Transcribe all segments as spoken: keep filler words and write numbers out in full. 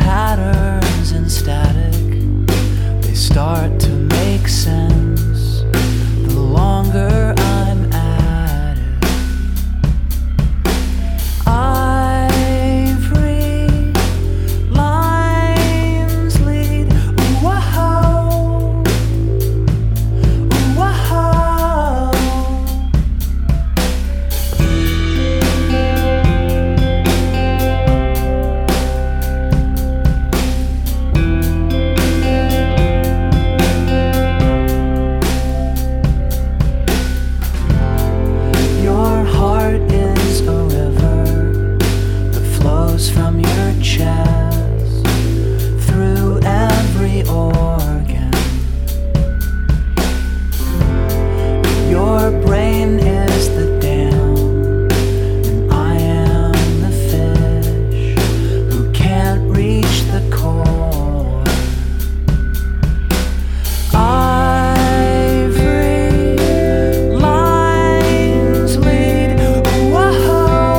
patterns and static, they start to make sense the longer I'm at it. Ivory lines lead, whoa, whoa. From your chest through every organ, your brain is the dam, and I am the fish who can't reach the core. Ivory lines lead, whoa.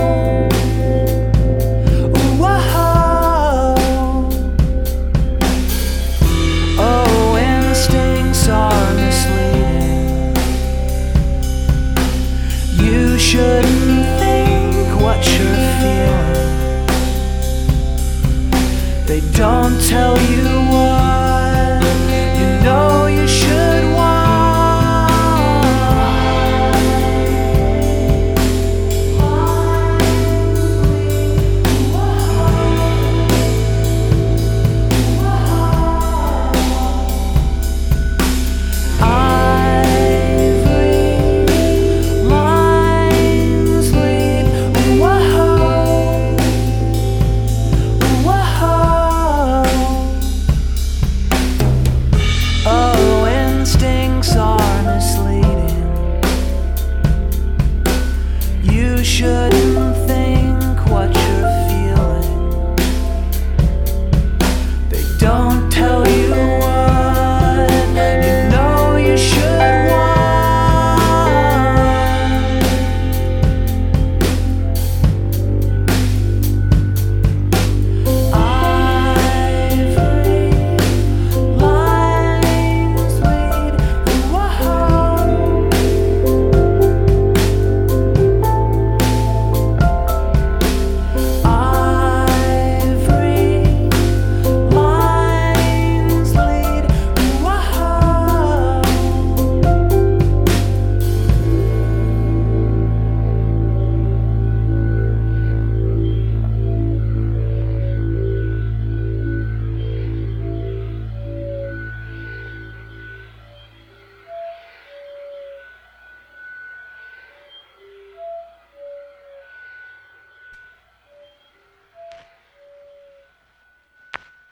Are misleading. You shouldn't think what you're feeling. They don't tell you what